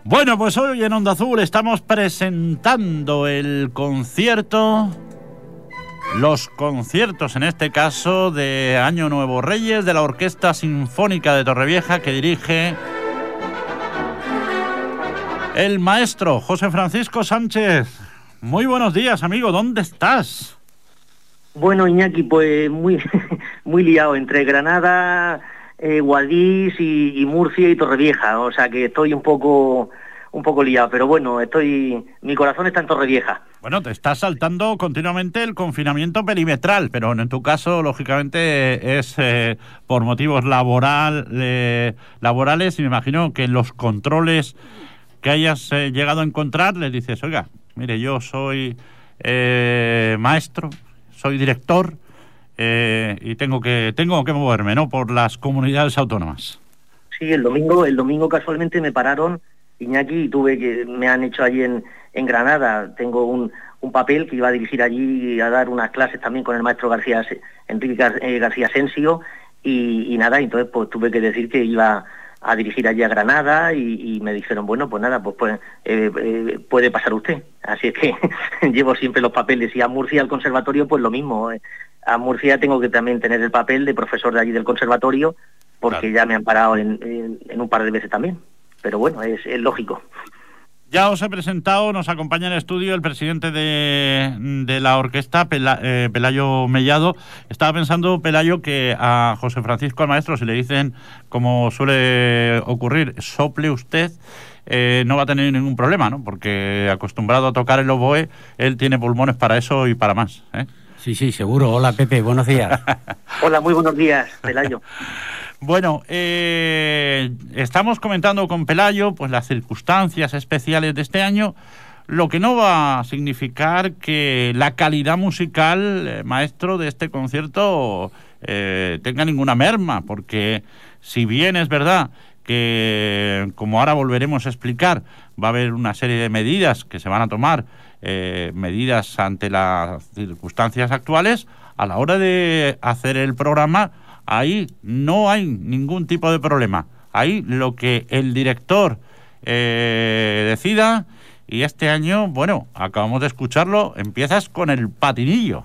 Bueno, pues hoy en Onda Azul estamos presentando el concierto, los conciertos en este caso de Año Nuevo Reyes de la Orquesta Sinfónica de Torrevieja, que dirige el maestro José Francisco Sánchez. Muy buenos días, amigo, ¿dónde estás? Bueno, Iñaki, pues muy liado entre Granada, Guadix y Murcia y Torrevieja, o sea que estoy un poco liado, pero bueno, mi corazón está en Torrevieja. Bueno, te estás saltando continuamente el confinamiento perimetral, pero en tu caso, lógicamente, es por motivos laborales, y me imagino que los controles que hayas llegado a encontrar, les dices, oiga, mire, yo soy maestro, soy director, y tengo que moverme, ¿no?, por las comunidades autónomas. Sí, el domingo casualmente me pararon, Iñaki, y me han hecho allí en Granada. Tengo un papel que iba a dirigir allí, a dar unas clases también con el maestro Enrique García Asensio, y nada, entonces pues tuve que decir que iba a dirigir allí a Granada, y me dijeron, bueno, pues nada, pues puede pasar usted. Así es que llevo siempre los papeles, y a Murcia, al conservatorio, pues lo mismo. A Murcia tengo que también tener el papel de profesor de allí del conservatorio, porque claro, ya me han parado en un par de veces también. Pero bueno, es lógico. Ya os he presentado, nos acompaña en el estudio el presidente de la orquesta, Pelayo Mellado. Estaba pensando, Pelayo, que a José Francisco, al maestro, si le dicen, como suele ocurrir, sople usted, no va a tener ningún problema, ¿no? Porque acostumbrado a tocar el oboe, él tiene pulmones para eso y para más, ¿eh? Sí, seguro. Hola, Pepe, buenos días. Hola, muy buenos días, Pelayo. Bueno, estamos comentando con Pelayo pues las circunstancias especiales de este año, lo que no va a significar que la calidad musical, maestro, de este concierto tenga ninguna merma, porque si bien es verdad que, como ahora volveremos a explicar, va a haber una serie de medidas que se van a tomar, medidas ante las circunstancias actuales, a la hora de hacer el programa, ahí no hay ningún tipo de problema. Ahí lo que el director decida, y este año, bueno, acabamos de escucharlo, empiezas con el patinillo.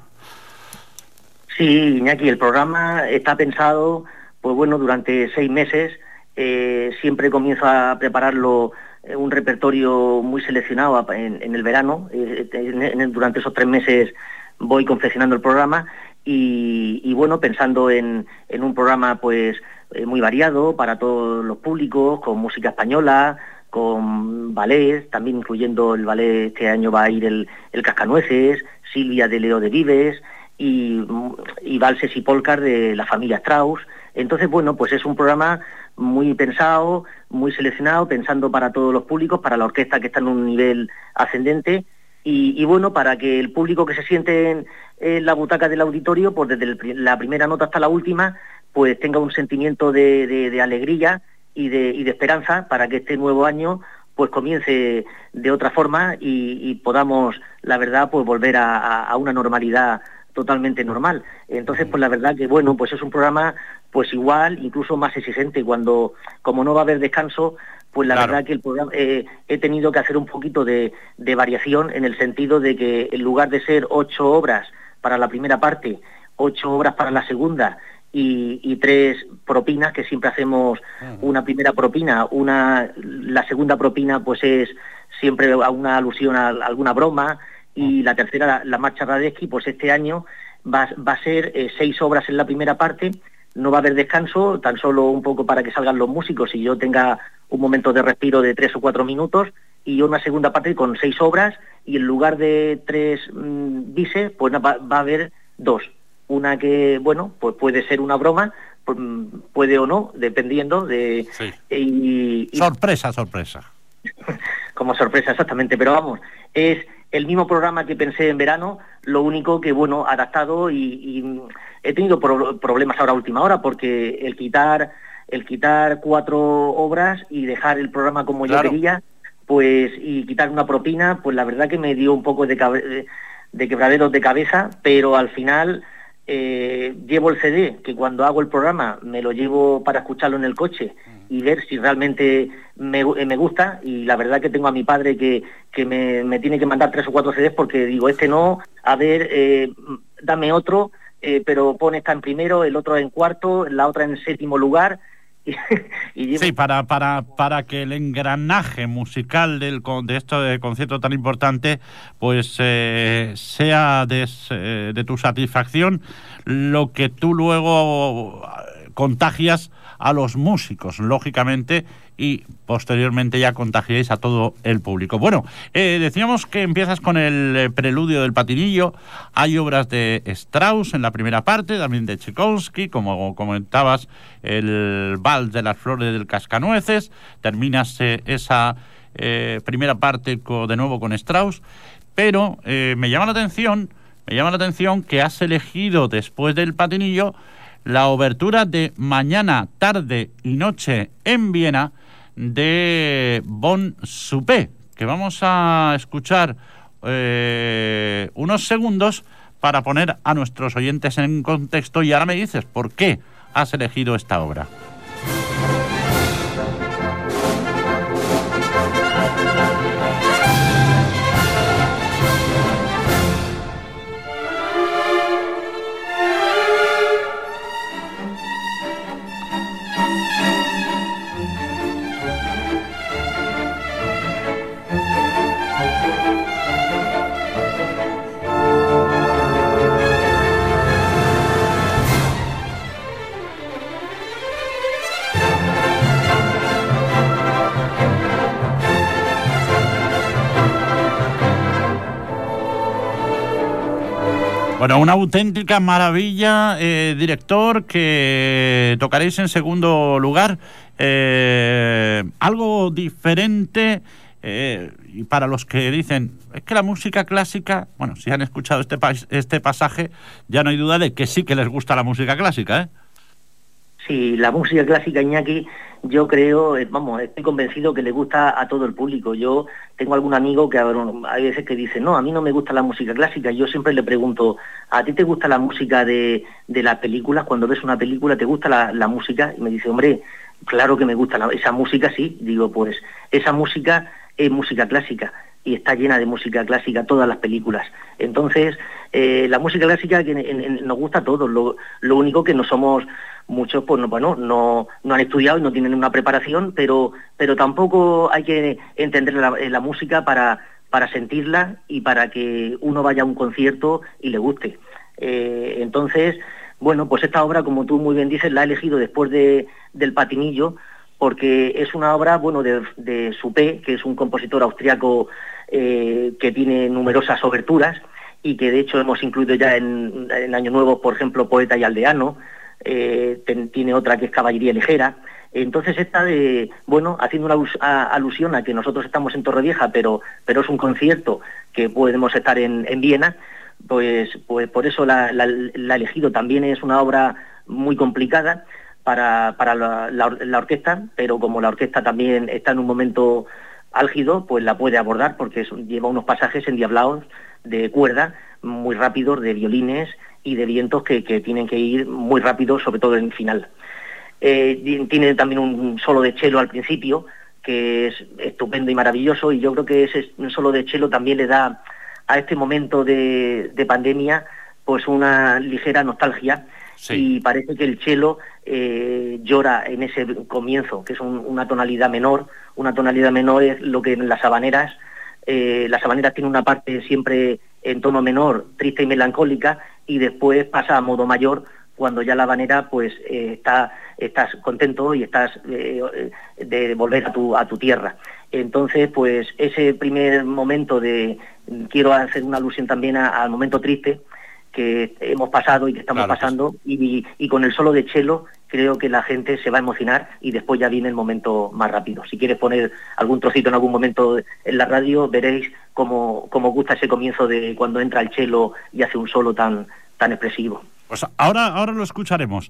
Sí, Iñaki, el programa está pensado, pues bueno, durante 6 meses. Siempre comienzo a prepararlo, un repertorio muy seleccionado en el verano. Durante esos 3 meses voy confeccionando el programa, y bueno, pensando en un programa pues muy variado para todos los públicos, con música española, con ballet, también incluyendo el ballet. Este año va a ir el Cascanueces, Silvia de Leo de Vives, y valses y polcas de la familia Strauss. Entonces, bueno, pues es un programa muy pensado, muy seleccionado, pensando para todos los públicos, para la orquesta, que está en un nivel ascendente, y bueno, para que el público que se siente en la butaca del auditorio, pues desde la primera nota hasta la última, pues tenga un sentimiento de alegría y de esperanza, para que este nuevo año pues comience de otra forma, y podamos, la verdad, pues volver a una normalidad totalmente normal. Entonces, pues la verdad que, bueno, pues es un programa pues igual, incluso más exigente, como no va a haber descanso, pues la verdad que el programa, he tenido que hacer un poquito de variación, en el sentido de que, en lugar de ser 8 obras para la primera parte, 8 obras para la segunda, y 3 propinas, que siempre hacemos una primera propina, la segunda propina pues es siempre a una alusión a alguna broma, y la tercera, la marcha Radetzky, pues este año va a ser 6 obras en la primera parte. No va a haber descanso, tan solo un poco para que salgan los músicos y yo tenga un momento de respiro de 3 o 4 minutos, y una segunda parte con 6 obras, y en lugar de 3 bises, pues va a haber 2. Una que, bueno, pues puede ser una broma, puede o no, dependiendo de... Sí. Sorpresa. Como sorpresa, exactamente, pero vamos, es el mismo programa que pensé en verano, lo único que, bueno, adaptado, y he tenido problemas ahora a última hora, porque el quitar 4 obras y dejar el programa como yo quería, pues, y quitar una propina, pues la verdad que me dio un poco de quebraderos de cabeza, pero al final llevo el CD, que cuando hago el programa me lo llevo para escucharlo en el coche, y ver si realmente me gusta. Y la verdad que tengo a mi padre que me tiene que mandar 3 o 4 CDs porque digo, este no, a ver, dame otro, pero pon esta en primero, el otro en cuarto, la otra en 7º lugar. Sí, para que el engranaje musical de este concierto tan importante pues sea de tu satisfacción, lo que tú luego contagias a los músicos, lógicamente, y posteriormente ya contagiáis a todo el público. Bueno, decíamos que empiezas con el preludio del Patinillo. Hay obras de Strauss en la primera parte, también de Tchaikovsky, como comentabas, el Vals de las Flores del Cascanueces. Terminas esa primera parte de nuevo con Strauss, pero me llama la atención que has elegido después del Patinillo la obertura de Mañana, Tarde y Noche en Viena de Bon Suppé, que vamos a escuchar unos segundos para poner a nuestros oyentes en contexto, y ahora me dices por qué has elegido esta obra. Bueno, una auténtica maravilla, director, que tocaréis en segundo lugar. Algo diferente, y para los que dicen, es que la música clásica, bueno, si han escuchado este pasaje, ya no hay duda de que sí que les gusta la música clásica, ¿eh? Sí, la música clásica, Iñaki, yo creo, estoy convencido que le gusta a todo el público. Yo tengo algún amigo que hay veces que dice, no, a mí no me gusta la música clásica. Yo siempre le pregunto, ¿a ti te gusta la música de las películas? Cuando ves una película, ¿te gusta la música? Y me dice, hombre, claro que me gusta esa música, sí. Digo, pues esa música es música clásica y está llena de música clásica todas las películas. Entonces, la música clásica nos gusta a todos. Lo único que no somos muchos, pues no han estudiado y no tienen una preparación, pero tampoco hay que entender la música para sentirla y para que uno vaya a un concierto y le guste. Entonces, bueno, pues esta obra, como tú muy bien dices, la he elegido después del Patinillo, porque es una obra, bueno, de Suppé, que es un compositor austriaco que tiene numerosas oberturas y que de hecho hemos incluido ya en Año Nuevo, por ejemplo, Poeta y Aldeano. Tiene otra que es Caballería Ligera. Entonces esta haciendo una alusión a que nosotros estamos en Torrevieja, pero es un concierto que podemos estar en Viena, pues por eso la he elegido. También es una obra muy complicada para la orquesta, pero como la orquesta también está en un momento álgido, pues la puede abordar, porque lleva unos pasajes endiablados de cuerda muy rápidos, de violines y de vientos que tienen que ir muy rápido, sobre todo en el final. Tiene también un solo de cello al principio, que es estupendo y maravilloso, y yo creo que ese solo de cello también le da a este momento de pandemia pues una ligera nostalgia. Sí. Y parece que el cello llora en ese comienzo, que es una tonalidad menor. Una tonalidad menor es lo que en las habaneras tienen una parte siempre en tono menor, triste y melancólica, y después pasa a modo mayor cuando ya la habanera pues estás contento y estás de volver a tu tierra. Entonces, pues ese primer momento quiero hacer una alusión también al momento triste que hemos pasado y que estamos pasando, y con el solo de cello creo que la gente se va a emocionar y después ya viene el momento más rápido. Si quieres poner algún trocito en algún momento en la radio, veréis cómo gusta ese comienzo de cuando entra el cello y hace un solo tan expresivo. Pues ahora lo escucharemos.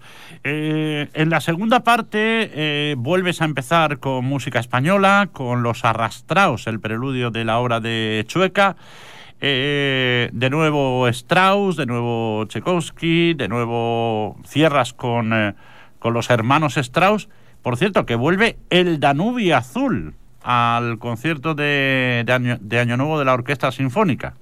En la segunda parte vuelves a empezar con música española, con Los Arrastraos, el preludio de la obra de Chueca. De nuevo Strauss, de nuevo Tchaikovsky, de nuevo cierras con los hermanos Strauss, Por cierto, que vuelve el Danubio Azul al concierto de Año Nuevo de la Orquesta Sinfónica.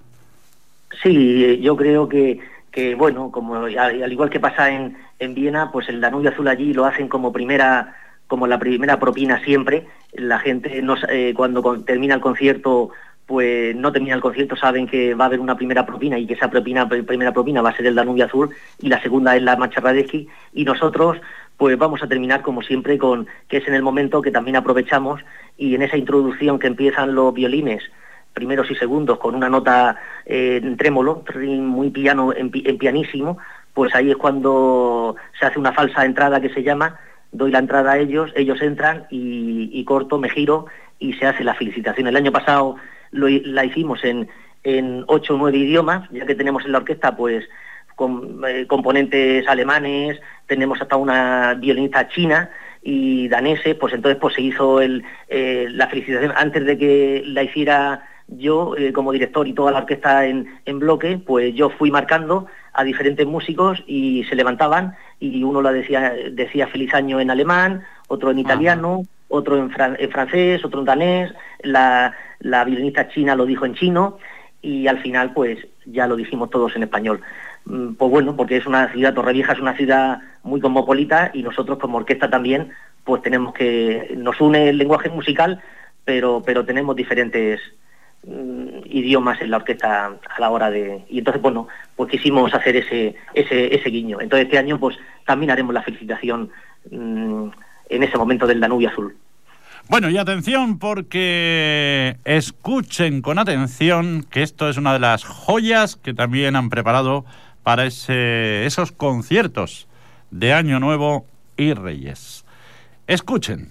Sí, yo creo que bueno, como al igual que pasa en Viena, pues el Danubio Azul allí lo hacen como la primera propina siempre. La gente cuando termina el concierto, pues no termina el concierto, saben que va a haber una primera propina y que esa primera propina va a ser el Danubio Azul y la segunda es la Marcha Radetzky, y nosotros pues vamos a terminar como siempre que es en el momento que también aprovechamos, y en esa introducción que empiezan los violines primeros y segundos con una nota en trémolo, muy piano, en pianísimo, pues ahí es cuando se hace una falsa entrada que se llama, doy la entrada a ellos entran y corto, me giro y se hace la felicitación. El año pasado la hicimos en 8 o 9 idiomas, ya que tenemos en la orquesta pues componentes alemanes, tenemos hasta una violinista china y danese, pues entonces pues se hizo la felicitación antes de que la hiciera yo como director y toda la orquesta en bloque. Pues yo fui marcando a diferentes músicos y se levantaban y uno decía feliz año en alemán, otro en italiano, otro en francés, otro en danés, la violinista china lo dijo en chino y al final pues ya lo dijimos todos en español. Pues bueno, porque es una ciudad, Torrevieja es una ciudad muy cosmopolita y nosotros como orquesta también pues nos une el lenguaje musical, pero tenemos diferentes idiomas en la orquesta a la hora y entonces bueno, pues quisimos hacer ese guiño. Entonces este año pues también haremos la felicitación en ese momento del Danubio Azul. Bueno, y atención, porque escuchen con atención que esto es una de las joyas que también han preparado para esos conciertos de Año Nuevo y Reyes. Escuchen.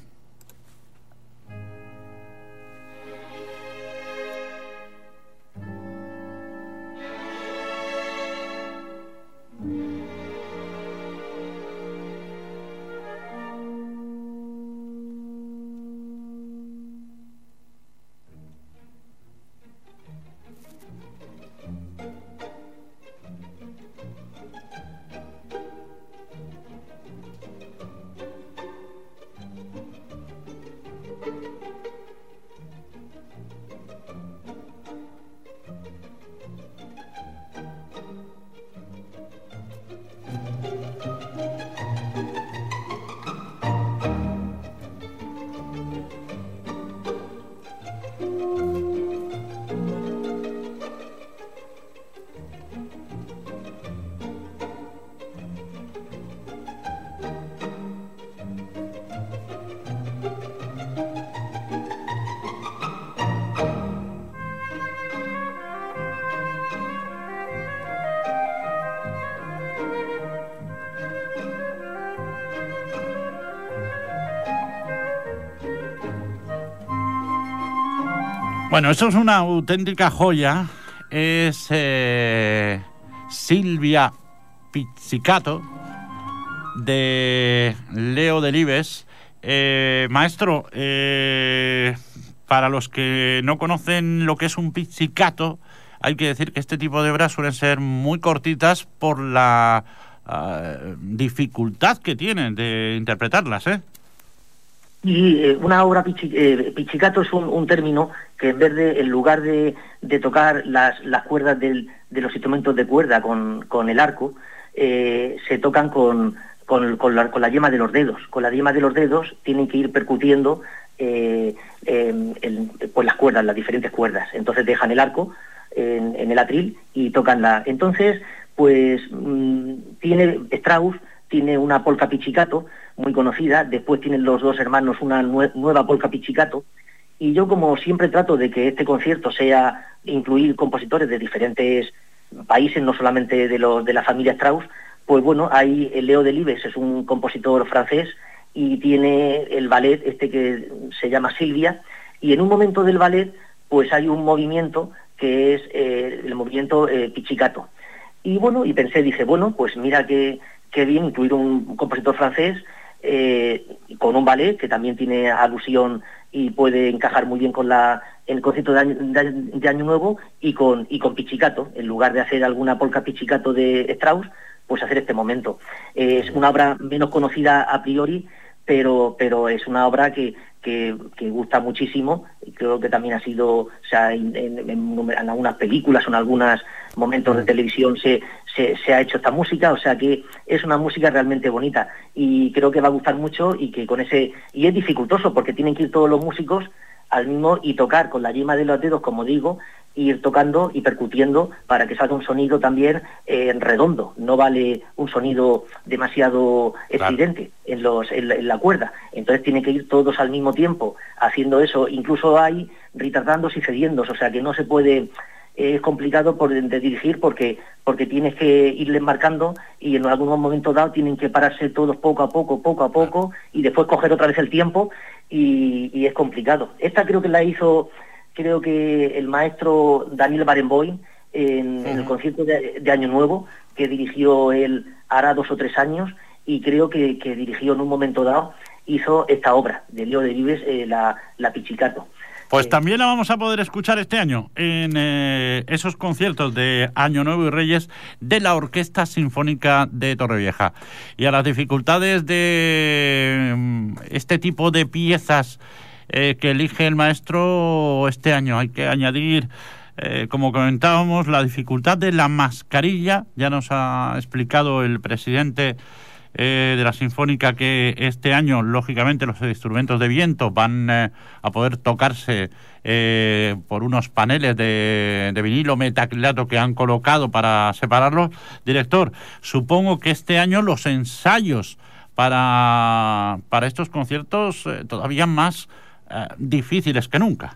Bueno, eso es una auténtica joya. Es Silvia Pizzicato, de Leo Delibes. Maestro, para los que no conocen lo que es un pizzicato, hay que decir que este tipo de obras suelen ser muy cortitas por la dificultad que tienen de interpretarlas, ¿eh? Y una obra pizzicato es un término que en lugar de tocar las cuerdas de los instrumentos de cuerda con el arco, se tocan con la yema de los dedos. Con la yema de los dedos tienen que ir percutiendo pues las cuerdas, las diferentes cuerdas. Entonces dejan el arco en el atril y tocan Entonces, pues Strauss tiene una polka pizzicato muy conocida, después tienen los dos hermanos una nueva polka pizzicato, y yo como siempre trato de que este concierto incluir compositores de diferentes países, no solamente de la familia Strauss, pues bueno, hay Leo Delibes, es un compositor francés, y tiene el ballet que se llama Silvia, y en un momento del ballet pues hay un movimiento que es el movimiento pizzicato. Y bueno, dije, bueno, pues mira qué bien incluir un compositor francés con un ballet que también tiene alusión y puede encajar muy bien con el concierto de Año Nuevo y con pizzicato, en lugar de hacer alguna polka pizzicato de Strauss, pues hacer este momento. Es una obra menos conocida a priori, pero es una obra que gusta muchísimo. Creo que también ha sido, o sea, en algunas películas o en algunos momentos de televisión se ha hecho esta música, o sea que es una música realmente bonita y creo que va a gustar mucho, y que y es dificultoso porque tienen que ir todos los músicos al mismo y tocar con la yema de los dedos, como digo, ir tocando y percutiendo para que salga un sonido también redondo. No vale un sonido demasiado estridente en la cuerda. Entonces tienen que ir todos al mismo tiempo haciendo eso. Incluso hay retardándose y cediéndose, o sea que no se puede... Es complicado de dirigir porque tienes que irles marcando, y en algún momento dado tienen que pararse todos poco a poco y después coger otra vez el tiempo, y es complicado. Esta creo que la hizo... Creo que el maestro Daniel Barenboim en el concierto de Año Nuevo, que dirigió él hará 2 o 3 años, y creo que dirigió en un momento dado, hizo esta obra de Leo de Vives, la Pichicato. Pues también la vamos a poder escuchar este año en esos conciertos de Año Nuevo y Reyes de la Orquesta Sinfónica de Torrevieja. Y a las dificultades de este tipo de piezas que elige el maestro este año hay que añadir, como comentábamos, la dificultad de la mascarilla. Ya nos ha explicado el presidente de la Sinfónica que este año, lógicamente, los instrumentos de viento van a poder tocarse por unos paneles de vinilo metacrilato que han colocado para separarlos. Director, supongo que este año los ensayos para estos conciertos todavía más difíciles que nunca.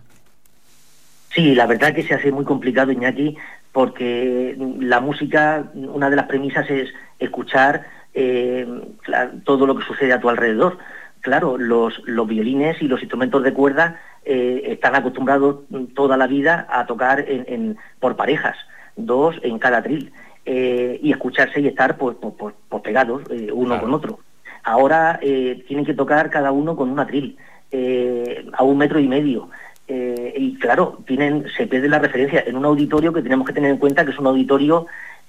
Sí, la verdad que se hace muy complicado, Iñaki, porque la música, una de las premisas es escuchar todo lo que sucede a tu alrededor. Claro, los violines y los instrumentos de cuerda están acostumbrados toda la vida a tocar por parejas, 2 en cada tril, y escucharse y estar pues pegados uno con otro. Ahora tienen que tocar cada uno con un atril, a 1,5 metros, y claro, se pierde la referencia en un auditorio que tenemos que tener en cuenta que es un auditorio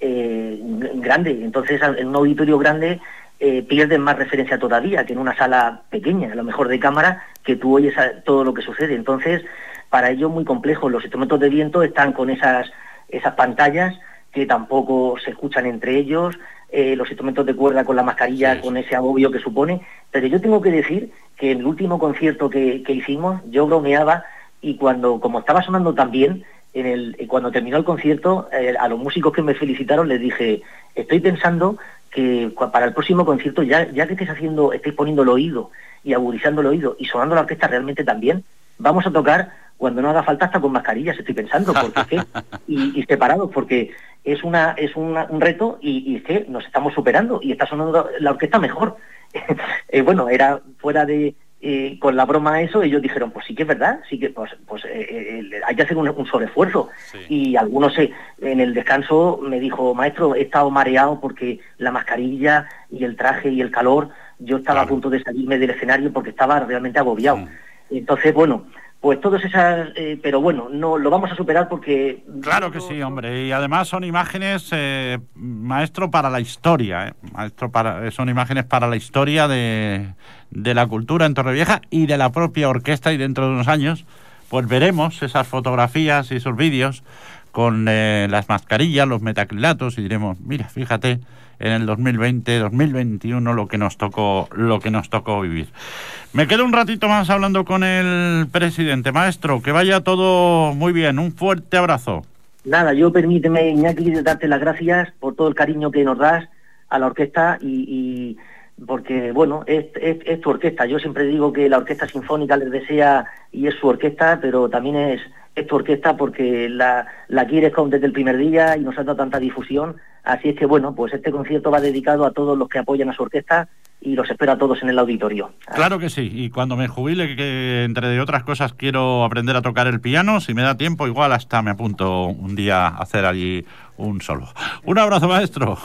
grande. Entonces, en un auditorio grande pierden más referencia todavía que en una sala pequeña, a lo mejor de cámara, que tú oyes todo lo que sucede. Entonces, para ello es muy complejo. Los instrumentos de viento están con esas pantallas que tampoco se escuchan entre ellos, los instrumentos de cuerda con la mascarilla, con ese agobio que supone. Pero yo tengo que decir que en el último concierto que hicimos, yo bromeaba, y como estaba sonando tan bien, cuando terminó el concierto, a los músicos que me felicitaron les dije, estoy pensando que para el próximo concierto, ya que estáis poniendo el oído y agudizando el oído y sonando la orquesta realmente también, vamos a tocar cuando no haga falta hasta con mascarillas, estoy pensando, porque y separados, porque es un reto, y es que nos estamos superando y está sonando la orquesta mejor. Bueno, era fuera de... con la broma eso, ellos dijeron, pues sí que es verdad, sí que hay que hacer un sobreesfuerzo. Y algunos en el descanso me dijo, maestro, he estado mareado porque la mascarilla y el traje y el calor, yo estaba a punto de salirme del escenario porque estaba realmente agobiado. Entonces, bueno, pues todas esas... pero bueno, no lo vamos a superar porque... Claro que sí, hombre. Y además son imágenes, maestro, para la historia. Son imágenes para la historia de la cultura en Torrevieja y de la propia orquesta. Y dentro de unos años, pues veremos esas fotografías y esos vídeos con las mascarillas, los metacrilatos, y diremos, mira, fíjate, en el 2020, 2021 lo que nos tocó vivir. Me quedo un ratito más hablando con el presidente. Maestro, que vaya todo muy bien. Un fuerte abrazo. Nada, permíteme, Iñaki, darte las gracias por todo el cariño que nos das a la orquesta, y porque, bueno, es tu orquesta. Yo siempre digo que la Orquesta Sinfónica les desea, y es su orquesta, pero también es tu orquesta porque la quieres desde el primer día y nos ha dado tanta difusión. Así es que, bueno, pues este concierto va dedicado a todos los que apoyan a su orquesta, y los espero a todos en el auditorio. Claro que sí, y cuando me jubile, que entre otras cosas quiero aprender a tocar el piano, si me da tiempo, igual hasta me apunto un día a hacer allí un solo. Un abrazo, maestro.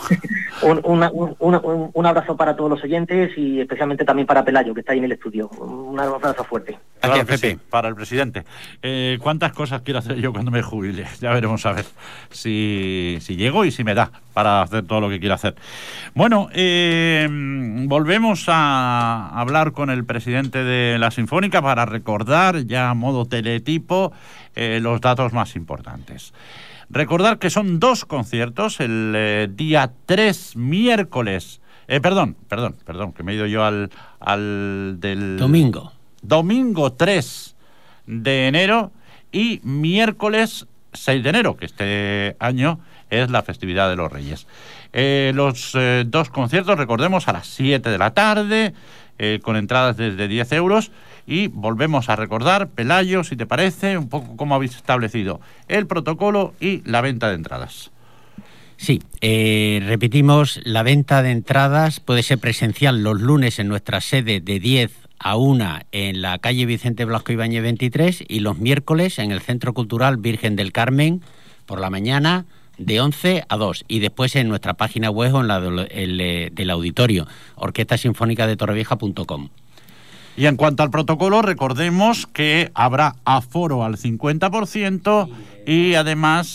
Un abrazo para todos los oyentes y especialmente también para Pelayo, que está ahí en el estudio. Un abrazo fuerte. Claro que sí, para el presidente. ¿Cuántas cosas quiero hacer yo cuando me jubile? Ya veremos a ver si llego y si me da para hacer todo lo que quiero hacer. Bueno, volvemos a hablar con el presidente de la Sinfónica para recordar ya a modo teletipo los datos más importantes. Recordar que son 2 conciertos, el día 3, miércoles. Perdón, que me he ido yo al del... Domingo 3 de enero y miércoles 6 de enero, que este año es la festividad de los Reyes. Los 2 conciertos, recordemos, a las 7 de la tarde, con entradas desde 10 euros. Y volvemos a recordar, Pelayo, si te parece, un poco cómo habéis establecido el protocolo y la venta de entradas. Sí, repetimos, la venta de entradas puede ser presencial los lunes en nuestra sede de 10 a 1 en la calle Vicente Blasco Ibáñez 23 y los miércoles en el Centro Cultural Virgen del Carmen por la mañana de 11 a 2 y después en nuestra página web o en la del auditorio, orquestasinfónicadetorrevieja.com. Y en cuanto al protocolo, recordemos que habrá aforo al 50% y además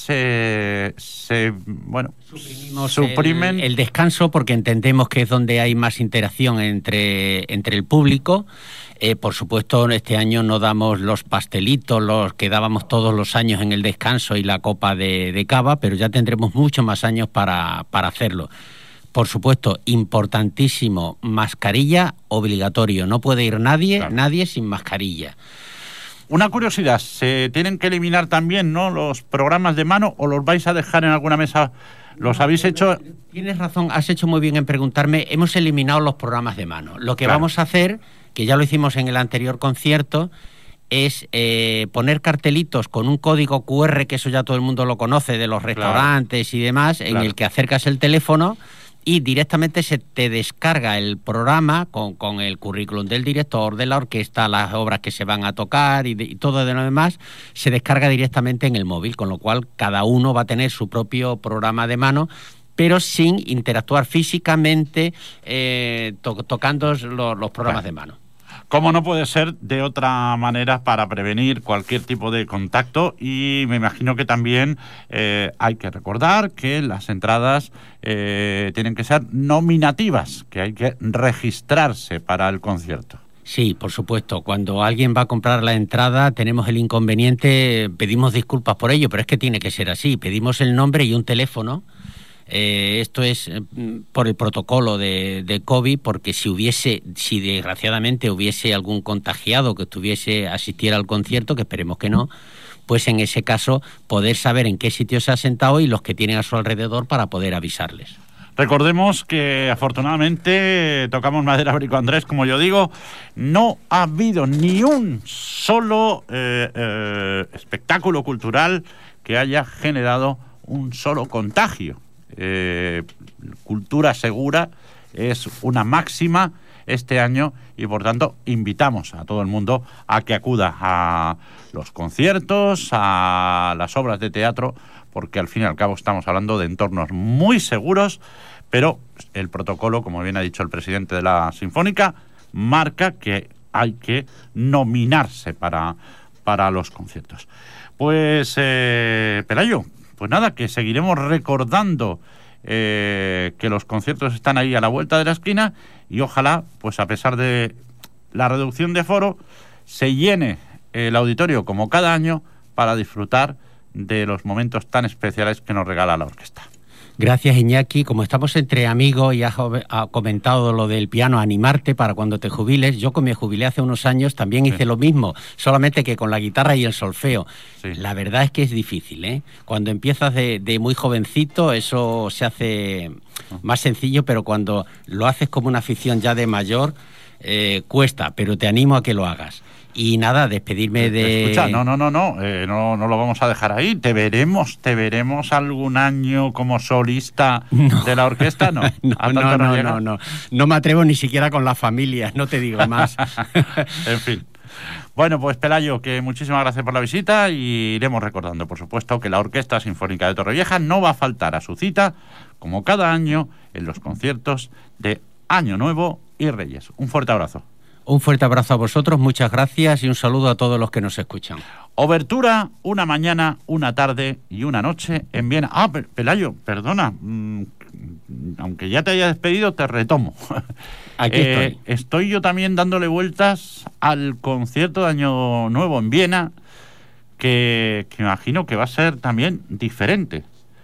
suprimen el descanso porque entendemos que es donde hay más interacción entre el público. Por supuesto, este año no damos los pastelitos, los que dábamos todos los años en el descanso y la copa de cava, pero ya tendremos muchos más años para hacerlo. Por supuesto, importantísimo, mascarilla obligatorio. No puede ir nadie sin mascarilla. Una curiosidad, ¿se tienen que eliminar también, no, los programas de mano o los vais a dejar en alguna mesa? ¿Los habéis hecho? Tienes razón, has hecho muy bien en preguntarme. Hemos eliminado los programas de mano. Lo que vamos a hacer, que ya lo hicimos en el anterior concierto, es poner cartelitos con un código QR, que eso ya todo el mundo lo conoce, de los restaurantes y demás, en el que acercas el teléfono y directamente se te descarga el programa con el currículum del director, de la orquesta, las obras que se van a tocar y todo de lo demás, se descarga directamente en el móvil, con lo cual cada uno va a tener su propio programa de mano, pero sin interactuar físicamente tocando los programas de mano. Como no puede ser de otra manera para prevenir cualquier tipo de contacto, y me imagino que también hay que recordar que las entradas tienen que ser nominativas, que hay que registrarse para el concierto. Sí, por supuesto. Cuando alguien va a comprar la entrada tenemos el inconveniente, pedimos disculpas por ello, pero es que tiene que ser así. Pedimos el nombre y un teléfono. Esto es por el protocolo de COVID, porque si desgraciadamente hubiese algún contagiado que asistiera al concierto, que esperemos que no, pues en ese caso poder saber en qué sitio se ha sentado y los que tienen a su alrededor para poder avisarles. Recordemos que afortunadamente, tocamos madera, Brico Andrés, como yo digo, no ha habido ni un solo espectáculo cultural que haya generado un solo contagio. Cultura segura es una máxima este año y por tanto invitamos a todo el mundo a que acuda a los conciertos, a las obras de teatro, porque al fin y al cabo estamos hablando de entornos muy seguros, pero el protocolo, como bien ha dicho el presidente de la Sinfónica, marca que hay que nominarse para los conciertos. Pues Pelayo, pues nada, que seguiremos recordando que los conciertos están ahí a la vuelta de la esquina y ojalá, pues a pesar de la reducción de aforo, se llene el auditorio como cada año para disfrutar de los momentos tan especiales que nos regala la orquesta. Gracias, Iñaki. Como estamos entre amigos y has comentado lo del piano, animarte para cuando te jubiles. Yo me jubilé hace unos años, también hice lo mismo, solamente que con la guitarra y el solfeo. Sí. La verdad es que es difícil, ¿eh? Cuando empiezas de muy jovencito eso se hace más sencillo, pero cuando lo haces como una afición ya de mayor, cuesta, pero te animo a que lo hagas. Y nada, despedirme de... Escucha, no lo vamos a dejar ahí. ¿Te veremos algún año como solista de la orquesta? No me atrevo ni siquiera con la familia, no te digo más. En fin. Bueno, pues Pelayo, que muchísimas gracias por la visita y iremos recordando, por supuesto, que la Orquesta Sinfónica de Torrevieja no va a faltar a su cita, como cada año, en los conciertos de Año Nuevo y Reyes. Un fuerte abrazo. Un fuerte abrazo a vosotros, muchas gracias y un saludo a todos los que nos escuchan. Obertura, una mañana, una tarde y una noche en Viena. Ah, Pelayo, perdona, aunque ya te haya despedido, te retomo. Aquí estoy. Estoy yo también dándole vueltas al concierto de Año Nuevo en Viena, que imagino que va a ser también diferente.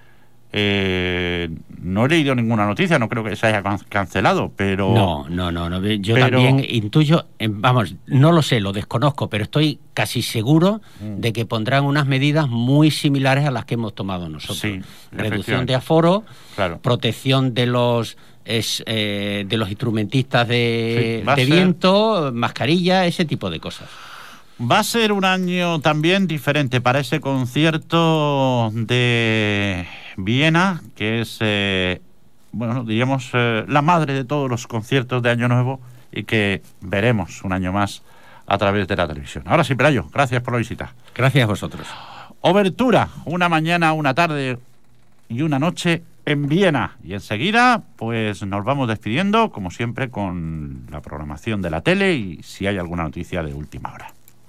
No he leído ninguna noticia, no creo que se haya cancelado, pero... No. Yo también intuyo, vamos, no lo sé, lo desconozco, pero estoy casi seguro de que pondrán unas medidas muy similares a las que hemos tomado nosotros. Sí, reducción de aforo, claro. Protección de los instrumentistas de viento, mascarilla, ese tipo de cosas. Va a ser un año también diferente para ese concierto de Viena, que es, diríamos, la madre de todos los conciertos de Año Nuevo y que veremos un año más a través de la televisión. Ahora sí, Pelayo, gracias por la visita. Gracias a vosotros. Obertura, una mañana, una tarde y una noche en Viena. Y enseguida, pues nos vamos despidiendo, como siempre, con la programación de la tele y si hay alguna noticia de última hora.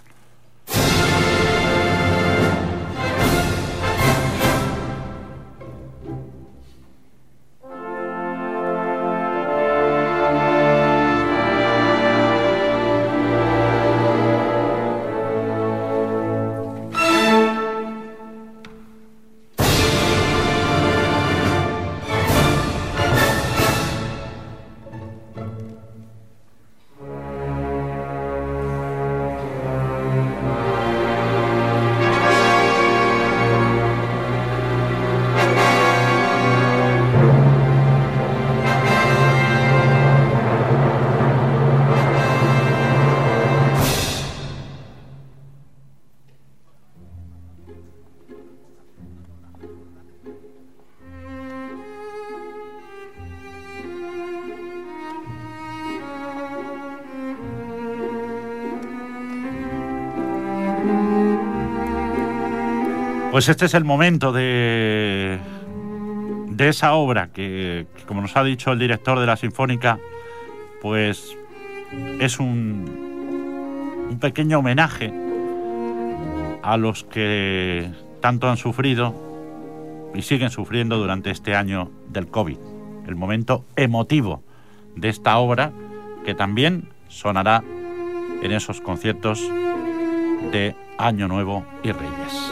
Pues este es el momento de esa obra que, como nos ha dicho el director de la Sinfónica, pues es un pequeño homenaje a los que tanto han sufrido y siguen sufriendo durante este año del COVID. El momento emotivo de esta obra que también sonará en esos conciertos de Año Nuevo y Reyes.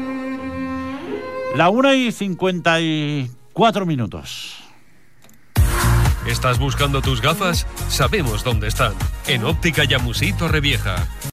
La 1:54. ¿Estás buscando tus gafas? Sabemos dónde están. En Óptica Yamusí Torrevieja.